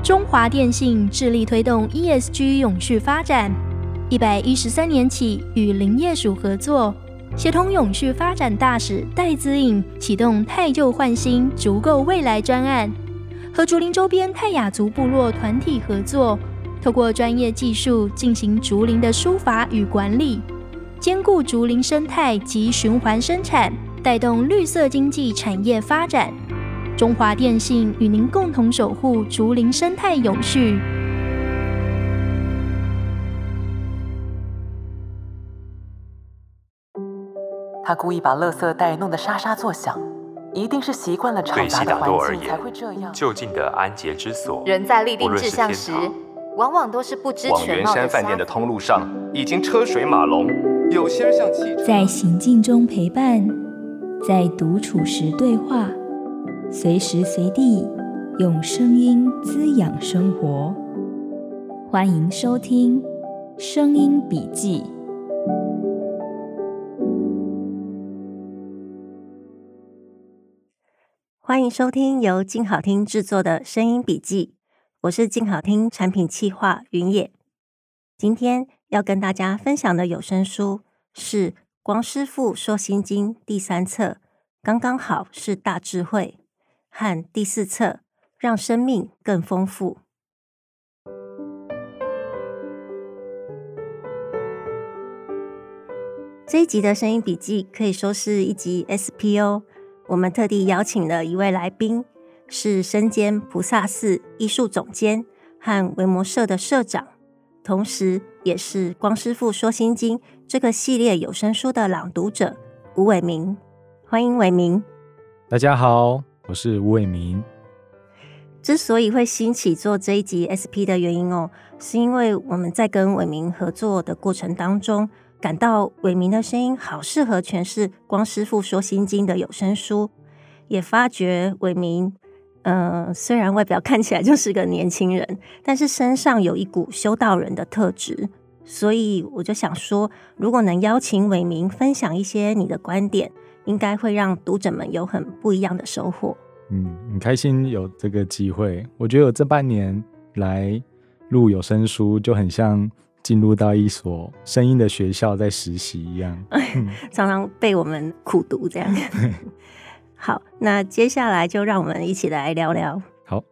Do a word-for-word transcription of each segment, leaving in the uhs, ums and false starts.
中华电信致力推动 E S G 永续发展，一百一十三年起与林业署合作，协同永续发展大使戴资颖启动汰旧换新、足够未来专案，和竹林周边泰雅族部落团体合作，透过专业技术进行竹林的疏伐与管理，兼顾竹林生态及循环生产，带动绿色经济产业发展。中华电信与您共同守护竹林生态永续。 他故意把垃圾袋弄得沙沙作响，一定是习惯了嘈杂的环境才会这样。 就近的安洁之所， 人在立定志向时，往往都是不知全貌的。 往圆山饭店的通路上已经车水马龙，有些人像汽车， 在行进中陪伴，在独处时对话，随时随地用声音滋养生活。欢迎收听《声音笔记》。 欢迎收听由静好听制作的《声音笔记》，我是静好听产品企划云野。今天要跟大家分享的有声书是《光师傅说心经》第三册，刚刚好是大智慧，和第四册，让生命更丰富。这一集的声音笔记可以说是一集 S P O， 我们特地邀请了一位来宾，是身兼菩萨寺艺术总监和维摩社的社长，同时也是《光师傅说心经》这个系列有声书的朗读者吴伟明。欢迎伟明。 大家好，我是吴伟明。 之所以会兴起做这一集 S P 的原因哦，是因为我们在跟伟明合作的过程当中，感到伟明的声音好适合诠释《光师傅说心经》的有声书，也发觉伟明，呃，虽然外表看起来就是个年轻人，但是身上有一股修道人的特质，所以我就想说，如果能邀请伟明分享一些你的观点，应该会让读者们有很不一样的收获。 嗯，很开心有这个机会。我觉得我这半年来录有声书，就很像进入到一所声音的学校在实习一样，嗯、 常常被我们苦读这样。好，那接下来就让我们一起来聊聊。 好。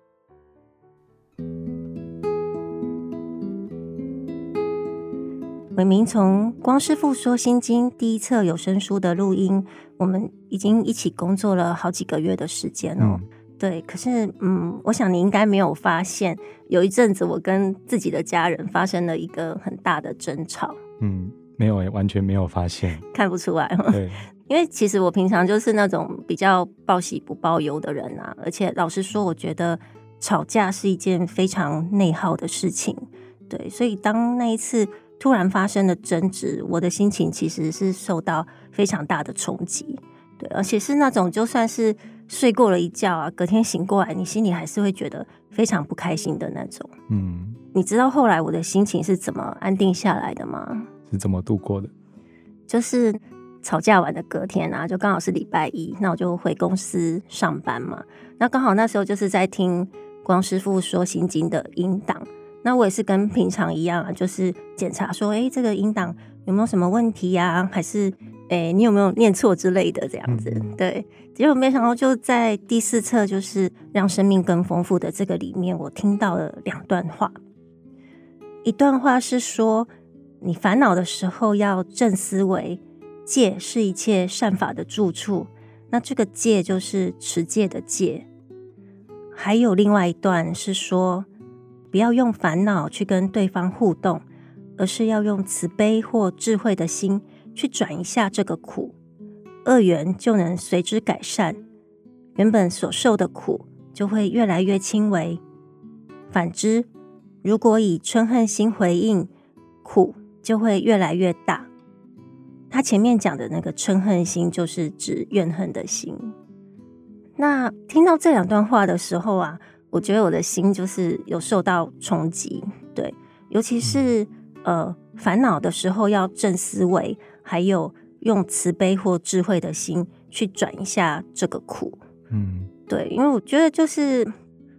伟明从《光师傅说心经》第一册有声书的录音，我们已经一起工作了好几个月的时间哦。嗯、对，可是嗯，我想你应该没有发现，有一阵子我跟自己的家人发生了一个很大的争吵。 嗯，没有耶，完全没有发现， 看不出来。 对， 因为其实我平常就是那种比较报喜不报忧的人啊，而且老实说，我觉得吵架是一件非常内耗的事情。对，所以当那一次突然发生的争执，我的心情其实是受到非常大的冲击。对，而且是那种就算是睡过了一觉啊，隔天醒过来，你心里还是会觉得非常不开心的那种。嗯，你知道后来我的心情是怎么安定下来的吗？ 是怎么度过的？ 就是吵架完的隔天啊，就刚好是礼拜一，那我就回公司上班嘛。那刚好那时候就是在听光师傅说心经的音档。那我也是跟平常一样啊，就是检查说，哎，这个音档有没有什么问题啊？还是，哎，你有没有念错之类的这样子？嗯、对，结果没想到就在第四册，就是让生命更丰富的这个里面，我听到了两段话。一段话是说，你烦恼的时候要正思维，戒是一切善法的住处。那这个戒就是持戒的戒。还有另外一段是说，不要用烦恼去跟对方互动，而是要用慈悲或智慧的心去转一下这个苦，恶缘就能随之改善，原本所受的苦就会越来越轻微。反之，如果以嗔恨心回应，苦就会越来越大。他前面讲的那个嗔恨心就是指怨恨的心。那听到这两段话的时候啊，我觉得我的心就是有受到冲击，对，尤其是呃烦恼的时候要正思维，还有用慈悲或智慧的心去转一下这个苦，嗯，对，因为我觉得就是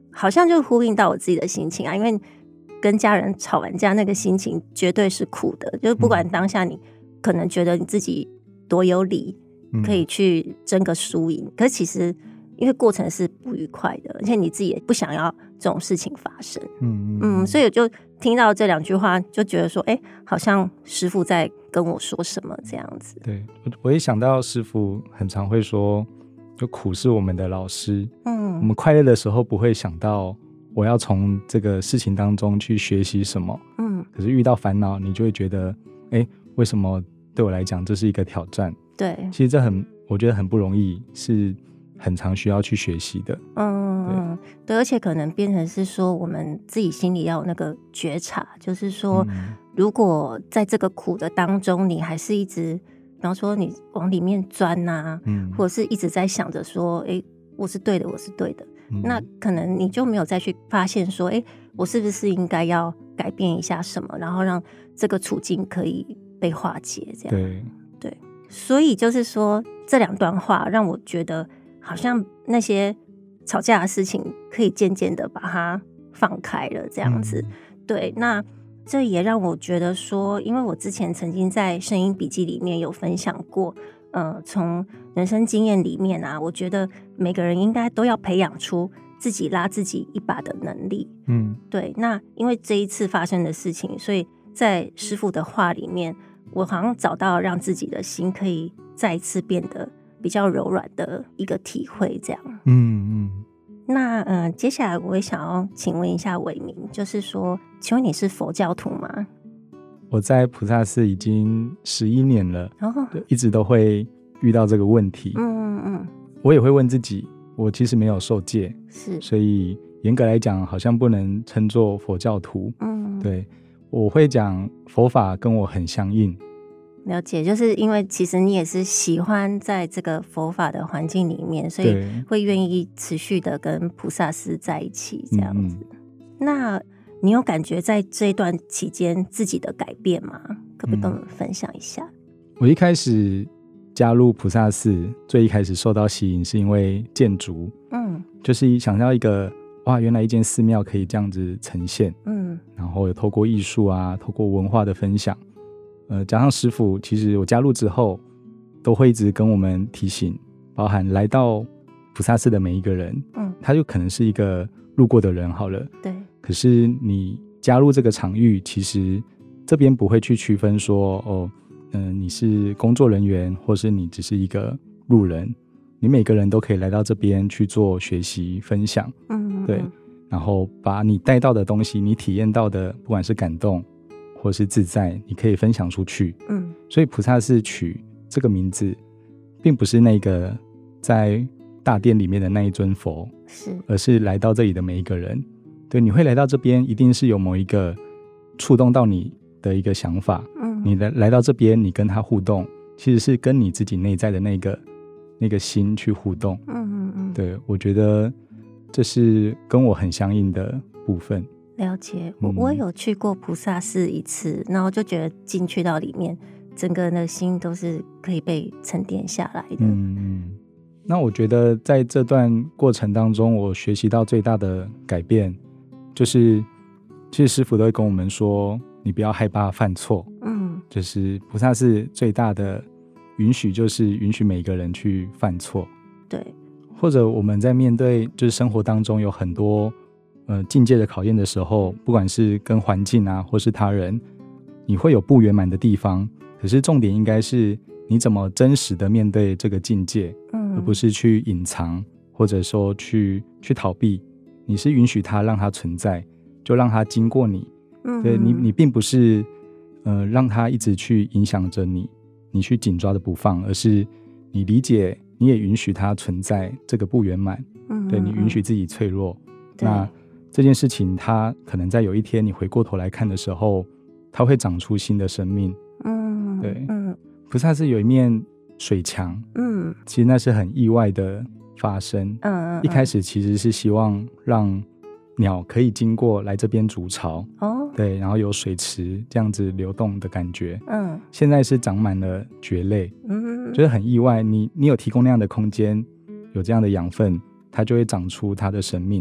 好像就呼应到我自己的心情啊，因为跟家人吵完架那个心情绝对是苦的，就是不管当下你可能觉得你自己多有理，嗯、可以去争个输赢，可是其实因为过程是不愉快的，而且你自己也不想要这种事情发生。嗯嗯，所以我就听到这两句话，就觉得说，哎、欸，好像师父在跟我说什么这样子。 对，我也想到师父很常会说，就苦是我们的老师。嗯，我们快乐的时候不会想到我要从这个事情当中去学习什么。嗯，可是遇到烦恼，你就会觉得，哎、欸，为什么对我来讲这是一个挑战？ 对， 其实这很，我觉得很不容易，是很常需要去学习的。 嗯，对，对，而且可能变成是说我们自己心里要有那个觉察，就是说、嗯、如果在这个苦的当中你还是一直比方说你往里面钻啊、嗯、或者是一直在想着说哎，我是对的我是对的、嗯、那可能你就没有再去发现说哎，我是不是应该要改变一下什么，然后让这个处境可以被化解这样。 对对，所以就是说这两段话让我觉得好像那些吵架的事情可以渐渐的把它放开了这样子、嗯、对，那这也让我觉得说，因为我之前曾经在声音笔记里面有分享过呃，从人生经验里面啊，我觉得每个人应该都要培养出自己拉自己一把的能力。嗯，对，那因为这一次发生的事情，所以在师父的话里面，我好像找到让自己的心可以再一次变得比较柔软的一个体会这样。嗯嗯。那呃，接下来我也想要请问一下伟明，就是说请问你是佛教徒吗？ 我在菩萨寺已经十一年了、哦、一直都会遇到这个问题。嗯嗯嗯。我也会问自己，我其实没有受戒，是，所以严格来讲好像不能称作佛教徒。嗯，对，我会讲佛法跟我很相应。 了解，就是因为其实你也是喜欢在这个佛法的环境里面，所以会愿意持续的跟菩萨寺在一起这样子、嗯、那你有感觉在这一段期间自己的改变吗？可不可以跟我们分享一下、嗯、 我一开始加入菩萨寺，最一开始受到吸引是因为建筑，嗯，就是想到一个哇，原来一间寺庙可以这样子呈现，嗯，然后有透过艺术啊，透过文化的分享，呃，加上师父，其实我加入之后都会一直跟我们提醒，包含来到菩萨寺的每一个人，嗯，他就可能是一个路过的人好了，对。可是你加入这个场域，其实这边不会去区分说，哦，嗯、呃，你是工作人员，或是你只是一个路人，你每个人都可以来到这边去做学习分享，嗯，对。然后把你带到的东西，你体验到的，不管是感动或是自在，你可以分享出去。嗯，所以菩萨寺取这个名字，并不是那个在大殿里面的那一尊佛，是，而是来到这里的每一个人。对，你会来到这边，一定是有某一个触动到你的一个想法。嗯，你来来到这边，你跟他互动，其实是跟你自己内在的那个那个心去互动。嗯嗯嗯，对，我觉得这是跟我很相应的部分。 了解，我我有去过菩萨寺一次，然后就觉得进去到里面，整个人的心都是可以被沉淀下来的。嗯嗯。 那我觉得在这段过程当中，我学习到最大的改变，就是其实师父都会跟我们说，你不要害怕犯错。嗯，就是菩萨寺最大的允许，就是允许每个人去犯错。对，或者我们在面对就是生活当中有很多呃，境界的考验的时候，不管是跟环境啊，或是他人，你会有不圆满的地方。可是重点应该是你怎么真实的面对这个境界，嗯，而不是去隐藏，或者说去去逃避。你是允许它，让它存在，就让它经过你。嗯，对，你你并不是呃让它一直去影响着你，你去紧抓着不放，而是你理解，你也允许它存在这个不圆满。嗯，对，你允许自己脆弱。那这件事情它可能在有一天你回过头来看的时候，它会长出新的生命。嗯，对，嗯，菩萨寺有一面水墙，嗯，其实那是很意外的发生。嗯嗯，一开始其实是希望让鸟可以经过来这边筑巢，哦，对，然后有水池这样子流动的感觉。嗯，现在是长满了蕨类，嗯，就是很意外，你你有提供那样的空间，有这样的养分，它就会长出它的生命。嗯，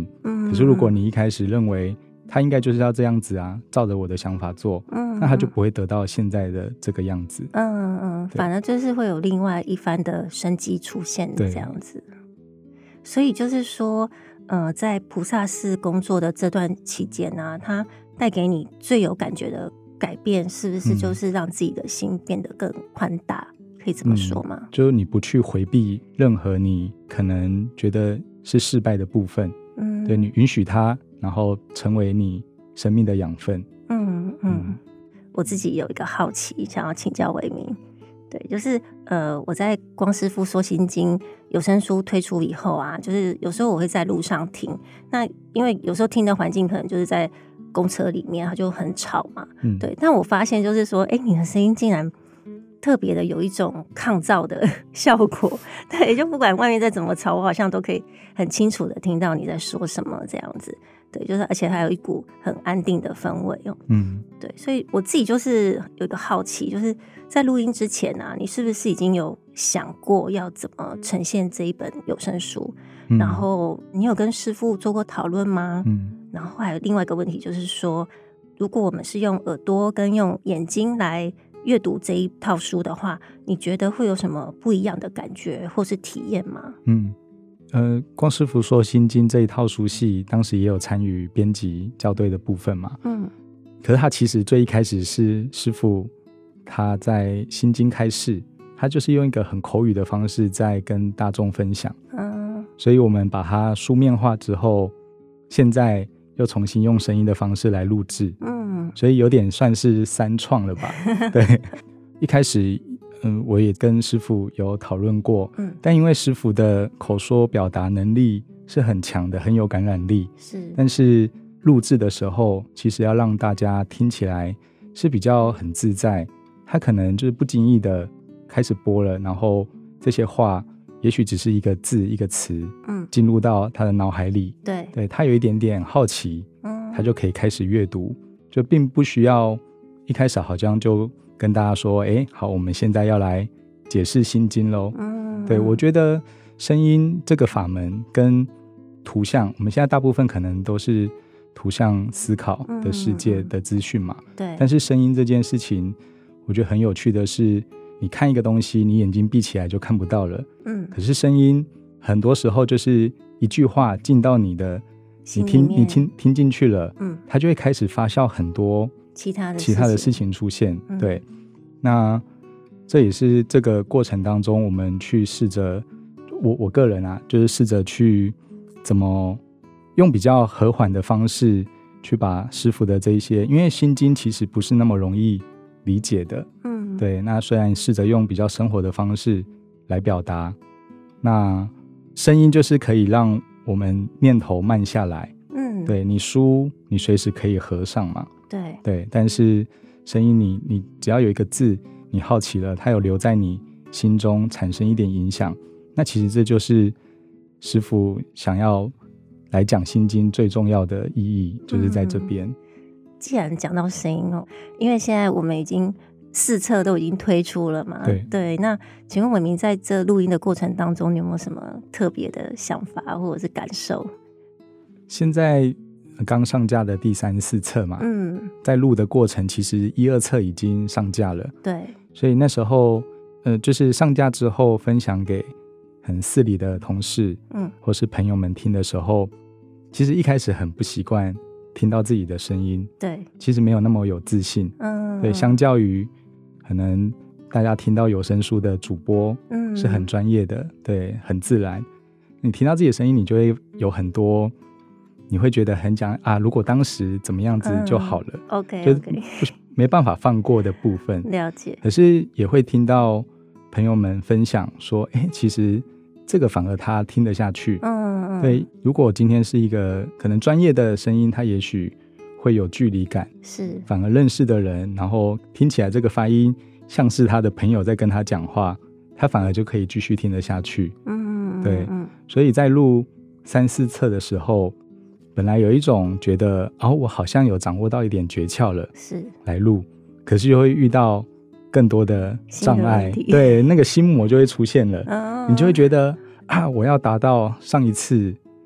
可是如果你一开始认为他应该就是要这样子啊，照着我的想法做，嗯，那他就不会得到现在的这个样子。 嗯嗯，反而就是会有另外一番的生机出现这样子。所以就是说，呃，在菩萨寺工作的这段期间啊，他带给你最有感觉的改变，是不是就是让自己的心变得更宽大？可以这么说吗？ 嗯，就是你不去回避任何你可能觉得是失败的部分，嗯，对，你允许它，然后成为你生命的养分。 嗯 嗯, 嗯，我自己有一个好奇，想要请教维明。对，就是呃，我在光师父说心经有声书推出以后啊，就是有时候我会在路上听，那因为有时候听的环境可能就是在公车里面，它就很吵嘛，嗯，对。但我发现就是说，哎，你的声音竟然特别的有一种抗噪的效果，对，就不管外面再怎么吵，我好像都可以很清楚的听到你在说什么这样子。对，就是而且还有一股很安定的氛围哦。嗯，对，所以我自己就是有一个好奇，就是在录音之前啊，你是不是已经有想过要怎么呈现这一本有声书？嗯，然后你有跟师父做过讨论吗？嗯，然后还有另外一个问题就是说，如果我们是用耳朵跟用眼睛来阅读这一套书的话，你觉得会有什么不一样的感觉或是体验吗？ 嗯。呃，光师父说心经这一套书系当时也有参与编辑校对的部分嘛，嗯，可是他其实最一开始是师父他在心经开示，他就是用一个很口语的方式在跟大众分享，嗯，所以我们把它书面化之后，现在又重新用声音的方式来录制，嗯，所以有点算是三创了吧。对，一开始嗯，我也跟师父有讨论过，嗯，但因为师父的口说表达能力是很强的，很有感染力，是，但是录制的时候，其实要让大家听起来是比较很自在，他可能就是不经意的开始播了，然后这些话也许只是一个字一个词，嗯，进入到他的脑海里，对，对他有一点点好奇，嗯，他就可以开始阅读，就并不需要一开始好像就跟大家说，哎，好，我们现在要来解释心经咯。嗯，对，我觉得声音这个法门跟图像，我们现在大部分可能都是图像思考的世界的资讯嘛，嗯，对。但是声音这件事情，我觉得很有趣的是，你看一个东西，你眼睛闭起来就看不到了，嗯。可是声音很多时候就是一句话进到你的，你听你听听进去了，嗯，它就会开始发酵很多。 其他的其他的事情出现，嗯，对，那这也是这个过程当中，我们去试着，我我个人啊，就是试着去怎么用比较和缓的方式去把师父的这一些，因为心经其实不是那么容易理解的，嗯，对，那虽然试着用比较生活的方式来表达，那声音就是可以让我们念头慢下来，嗯，对，你书你随时可以合上嘛。对对，但是声音你你只要有一个字你好奇了，它有留在你心中产生一点影响，那其实这就是师父想要来讲心经最重要的意义，就是在这边，嗯， 既然讲到声音哦，因为现在我们已经四册都已经推出了嘛，对对，那请问伟明在这录音的过程当中，你有没有什么特别的想法或者是感受？ 现在刚上架的第三四册嘛，嗯，在录的过程其实一二册已经上架了，对，所以那时候呃，就是上架之后分享给很寺里的同事，嗯，或是朋友们听的时候，其实一开始很不习惯听到自己的声音，对，其实没有那么有自信，嗯，对，相较于可能大家听到有声书的主播，嗯，是很专业的，对，很自然，你听到自己的声音，你就会有很多。你会觉得很讲啊，如果当时怎么样子就好了，嗯，OK， 就没办法放过的部分。了解。可是也会听到朋友们分享说，哎，其实这个反而他听得下去。嗯嗯。对，如果今天是一个可能专业的声音，他也许会有距离感。是。反而认识的人，然后听起来这个发音像是他的朋友在跟他讲话，他反而就可以继续听得下去。嗯嗯。对。所以在录三四册的时候。本来有一种觉得哦，我好像有掌握到一点诀窍了，是来录，可是又会遇到更多的障碍，对，那个心魔就会出现了，哦，你就会觉得啊，我要达到上一次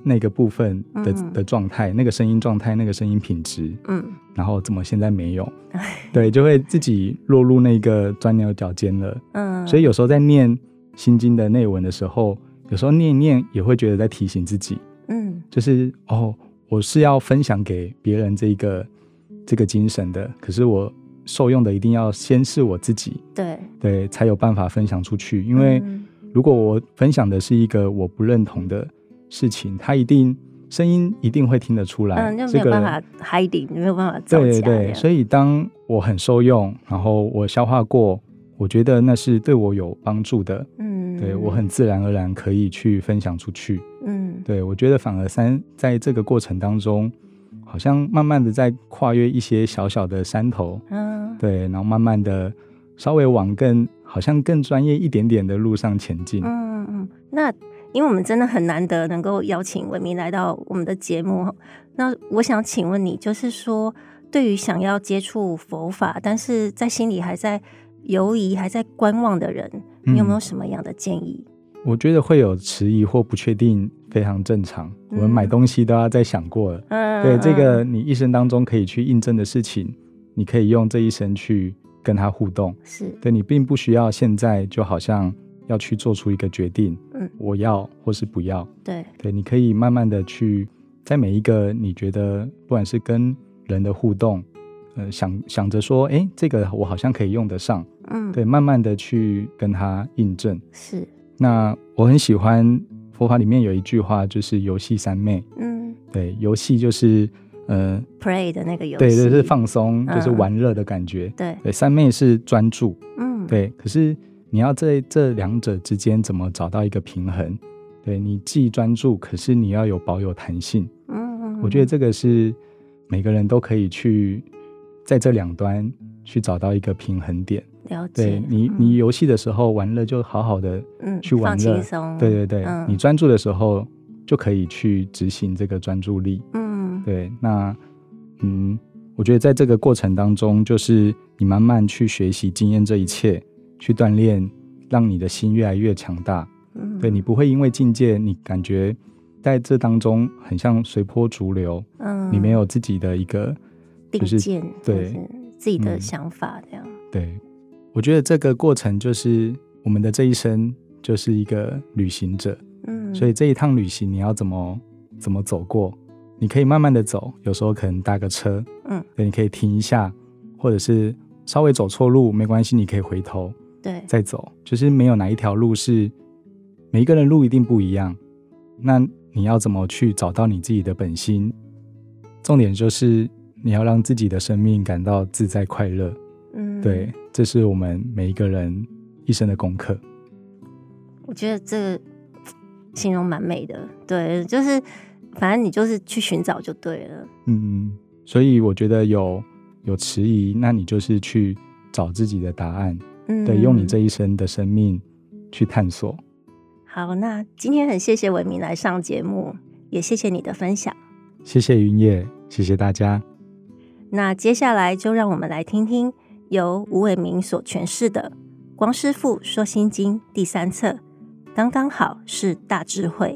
那个部分的、嗯、的状态，那个声音状态，那个声音品质，嗯，然后怎么现在没有？对，就会自己落入那个钻牛角尖了。嗯，所以有时候在念心经的内文的时候，有时候念一念也会觉得在提醒自己，嗯，就是哦，我是要分享给别人这个这个精神的，可是我受用的一定要先是我自己，对对，才有办法分享出去。因为如果我分享的是一个我不认同的事情，他一定声音一定会听得出来， 嗯，就没有办法 hiding， 没有办法造假。 对对对，所以当我很受用，然后我消化过，我觉得那是对我有帮助的，嗯，对，我很自然而然可以去分享出去，嗯，对，我觉得反而三在这个过程当中，好像慢慢的在跨越一些小小的山头，嗯，对，然后慢慢的稍微往更好像更专业一点点的路上前进。 嗯嗯，那因为我们真的很难得能够邀请伟民来到我们的节目，那我想请问你，就是说对于想要接触佛法但是在心里还在犹疑还在观望的人，你有没有什么样的建议？ 嗯，我觉得会有迟疑或不确定非常正常，嗯，我们买东西都要再想过了，嗯，对，这个你一生当中可以去印证的事情，你可以用这一生去跟他互动，是对，你并不需要现在就好像要去做出一个决定，嗯，我要或是不要，对对，你可以慢慢的去在每一个你觉得不管是跟人的互动，呃，想想着说哎，这个我好像可以用得上，嗯，对，慢慢的去跟他印证。是，那我很喜欢佛法里面有一句话，就是游戏三昧，嗯，对，游戏就是呃 play 的那个游戏， 对，就是放松，嗯，就是玩乐的感觉，对对，三昧是专注，嗯，对，可是你要在这两者之间怎么找到一个平衡？对，你既专注，可是你要有保有弹性，嗯，我觉得这个是每个人都可以去在这两端去找到一个平衡点。了解，对你，嗯，你游戏的时候玩乐就好好的去玩乐，嗯，放轻松，对对对，嗯，你专注的时候就可以去执行这个专注力，嗯，对，那嗯，我觉得在这个过程当中，就是你慢慢去学习经验这一切，去锻炼，让你的心越来越强大，嗯，对，你不会因为境界你感觉在这当中很像随波逐流，嗯，你没有自己的一个定见，对，就是自己的想法这样， 嗯，对，我觉得这个过程就是我们的这一生就是一个旅行者，嗯，所以这一趟旅行你要怎么怎么走过，你可以慢慢的走，有时候可能搭个车，嗯，对，你可以停一下，或者是稍微走错路没关系，你可以回头对再走，就是没有哪一条路是每一个人路一定不一样，那你要怎么去找到你自己的本心，重点就是你要让自己的生命感到自在快乐，嗯，对，这是我们每一个人一生的功课。 我觉得这个形容蛮美的，对，就是反正你就是去寻找就对了， 嗯，所以我觉得有有迟疑，那你就是去找自己的答案，嗯，对，用你这一生的生命去探索。 好，那今天很谢谢伟民来上节目，也谢谢你的分享。 谢谢云野，谢谢大家。 那接下来就让我们来听听由吴伟民所诠释的《光师父说心经》第三册，刚刚好是大智慧。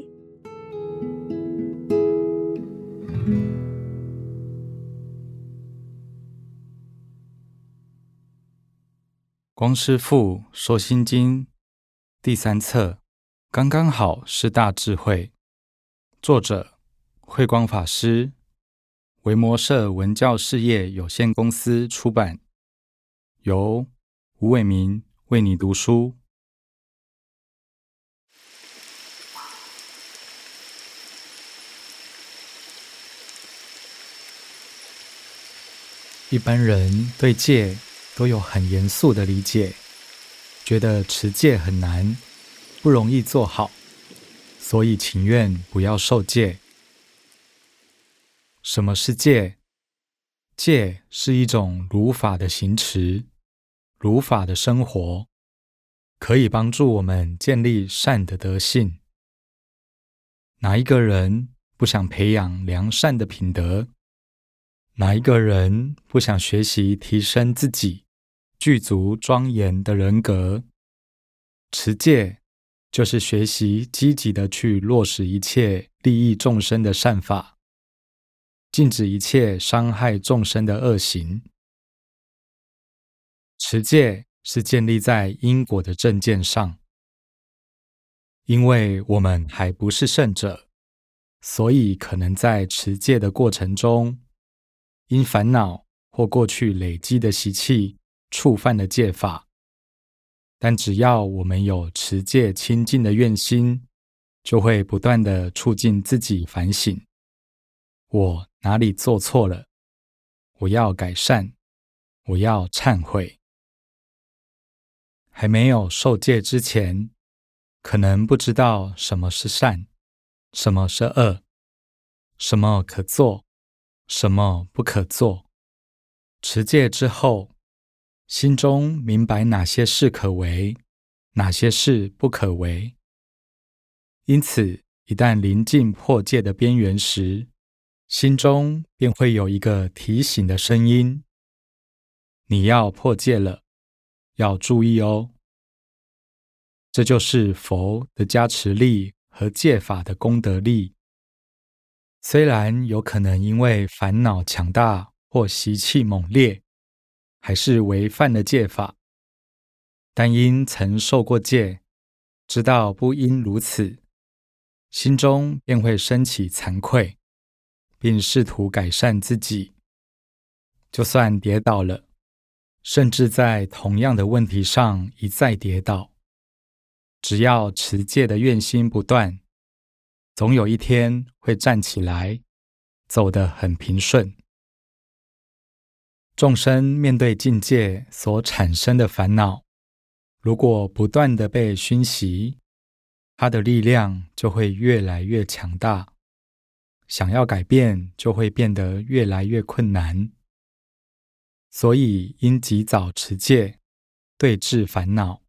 光师父说心经第三册，刚刚好是大智慧。作者慧光法师，维摩社文教事业有限公司出版，由吴伟民为你读书。一般人对戒都有很严肃的理解，觉得持戒很难，不容易做好，所以情愿不要受戒。什么是戒？戒是一种如法的行持，如法的生活，可以帮助我们建立善的德性。哪一个人不想培养良善的品德？哪一个人不想学习提升自己具足庄严的人格？持戒就是学习积极的去落实一切利益众生的善法，禁止一切伤害众生的恶行。持戒是建立在因果的正见上，因为我们还不是圣者，所以可能在持戒的过程中，因烦恼或过去累积的习气触犯了戒法。但只要我们有持戒清净的愿心，就会不断地促进自己反省，我哪里做错了，我要改善，我要忏悔。还没有受戒之前，可能不知道什么是善，什么是恶，什么可做，什么不可做。持戒之后，心中明白哪些事可为，哪些事不可为。因此，一旦临近破戒的边缘时，心中便会有一个提醒的声音：你要破戒了，要注意哦。这就是佛的加持力和戒法的功德力。虽然有可能因为烦恼强大或习气猛烈，还是违犯了戒法，但因曾受过戒，知道不应如此，心中便会升起惭愧，并试图改善自己。就算跌倒了，甚至在同样的问题上一再跌倒，只要持戒的愿心不断，总有一天会站起来，走得很平顺。众生面对境界所产生的烦恼，如果不断地被熏习，它的力量就会越来越强大，想要改变就会变得越来越困难。所以应及早持戒，对治烦恼。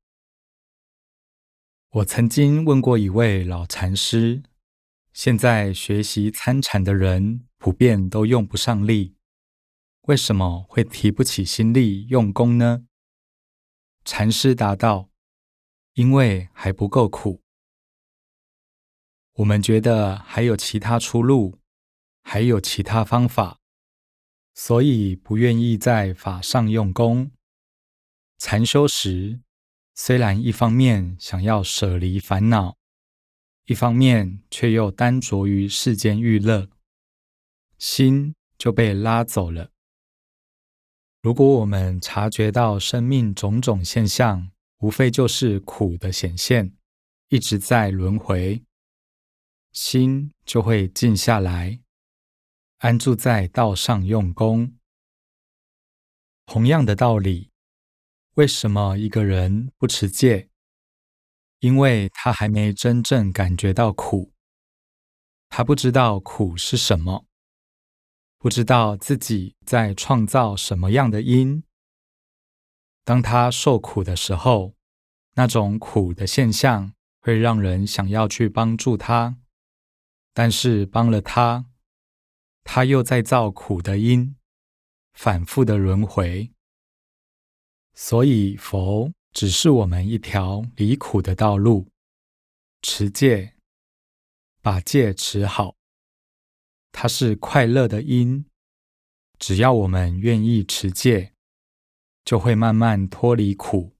我曾经问过一位老禅师，现在学习参禅的人普遍都用不上力，为什么会提不起心力用功呢？禅师答道：因为还不够苦。我们觉得还有其他出路，还有其他方法，所以不愿意在法上用功。禅修时，虽然一方面想要舍离烦恼，一方面却又单着于世间欲乐，心就被拉走了。如果我们察觉到生命种种现象，无非就是苦的显现，一直在轮回，心就会静下来，安住在道上用功。同样的道理，为什么一个人不持戒？因为他还没真正感觉到苦，他不知道苦是什么，不知道自己在创造什么样的因。当他受苦的时候，那种苦的现象会让人想要去帮助他，但是帮了他，他又在造苦的因，反复的轮回。所以佛指示我们一条离苦的道路，持戒，把戒持好。它是快乐的因，只要我们愿意持戒，就会慢慢脱离苦。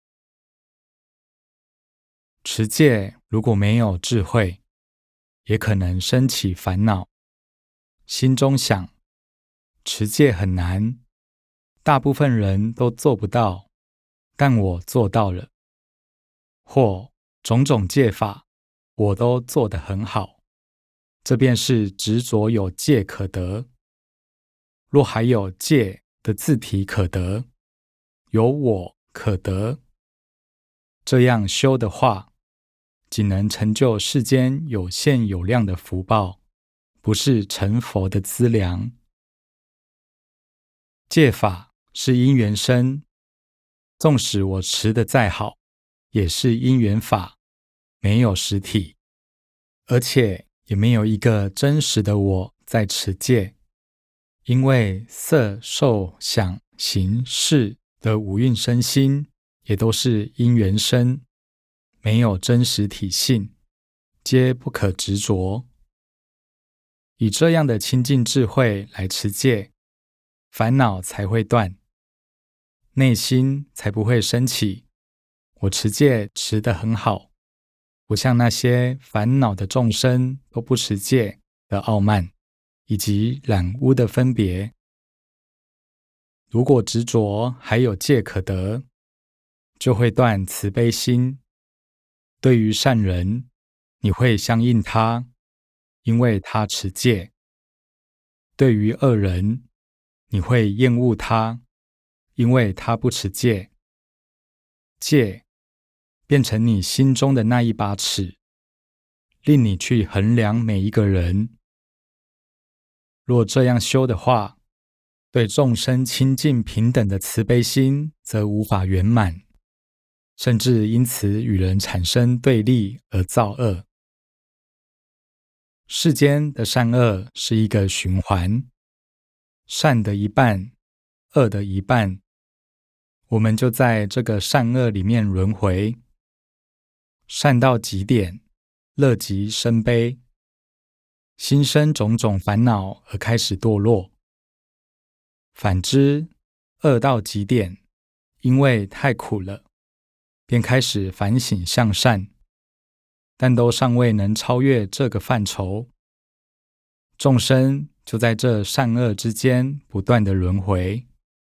持戒如果没有智慧，也可能生起烦恼，心中想，持戒很难，大部分人都做不到，但我做到了。或种种戒法，我都做得很好，这便是执着有戒可得。若还有戒的自体可得，有我可得，这样修的话，仅能成就世间有限有量的福报，不是成佛的资粮。戒法是因缘生，纵使我持得再好，也是因缘法，没有实体，而且也没有一个真实的我在持戒。因为色、受、想、行、识的五蕴身心，也都是因缘生，没有真实体性，皆不可执着。 以这样的清净智慧来持戒，烦恼才会断，内心才不会升起我持戒持得很好，不像那些烦恼的众生都不持戒的傲慢，以及染污的分别。如果执着还有戒可得，就会断慈悲心。对于善人，你会相应他，因为他持戒；对于恶人，你会厌恶他，因为他不持戒。戒变成你心中的那一把尺，令你去衡量每一个人。若这样修的话，对众生亲近平等的慈悲心则无法圆满，甚至因此与人产生对立而造恶。世间的善恶是一个循环，善的一半，恶的一半，我们就在这个善恶里面轮回。善到极点，乐极生悲，心生种种烦恼而开始堕落。反之，恶到极点，因为太苦了，便开始反省向善，但都尚未能超越这个范畴。众生就在这善恶之间不断的轮回。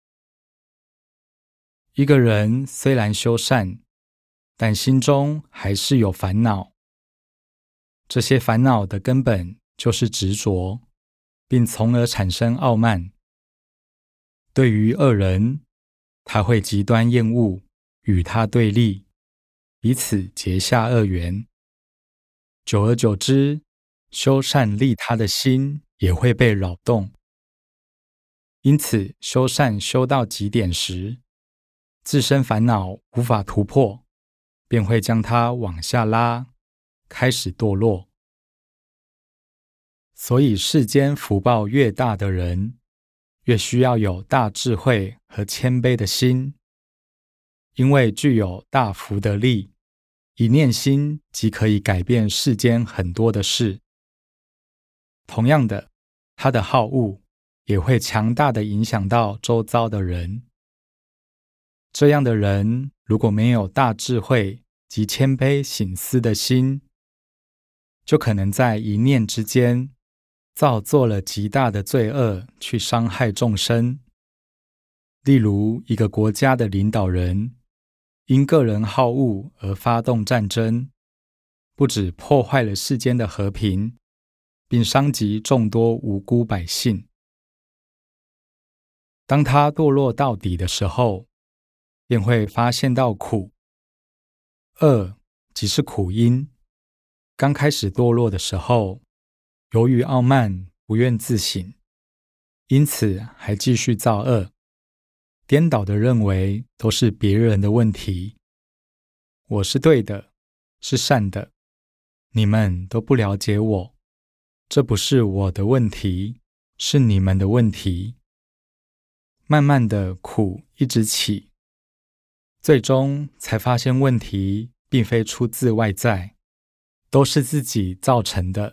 一个人虽然修善，但心中还是有烦恼。这些烦恼的根本就是执着，并从而产生傲慢。对于恶人，他会极端厌恶，与他对立，彼此结下恶缘。久而久之，修善利他的心也会被扰动。因此，修善修到极点时，自身烦恼无法突破，便会将它往下拉，开始堕落。所以世间福报越大的人，越需要有大智慧和谦卑的心，因为具有大福的力，一念心即可以改变世间很多的事。同样的，他的好恶也会强大的影响到周遭的人。这样的人如果没有大智慧及谦卑省思的心，就可能在一念之间造作了极大的罪恶，去伤害众生。例如，一个国家的领导人因个人好恶而发动战争，不只破坏了世间的和平，并伤及众多无辜百姓。当他堕落到底的时候，便会发现到苦。恶即是苦因。刚开始堕落的时候，由于傲慢，不愿自省，因此还继续造恶，颠倒地认为都是别人的问题。我是对的，是善的，你们都不了解我，这不是我的问题，是你们的问题。慢慢的苦一直起，最终才发现问题并非出自外在，都是自己造成的。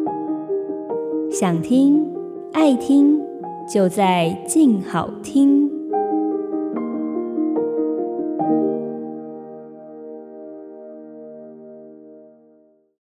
想听爱听，就在静好听。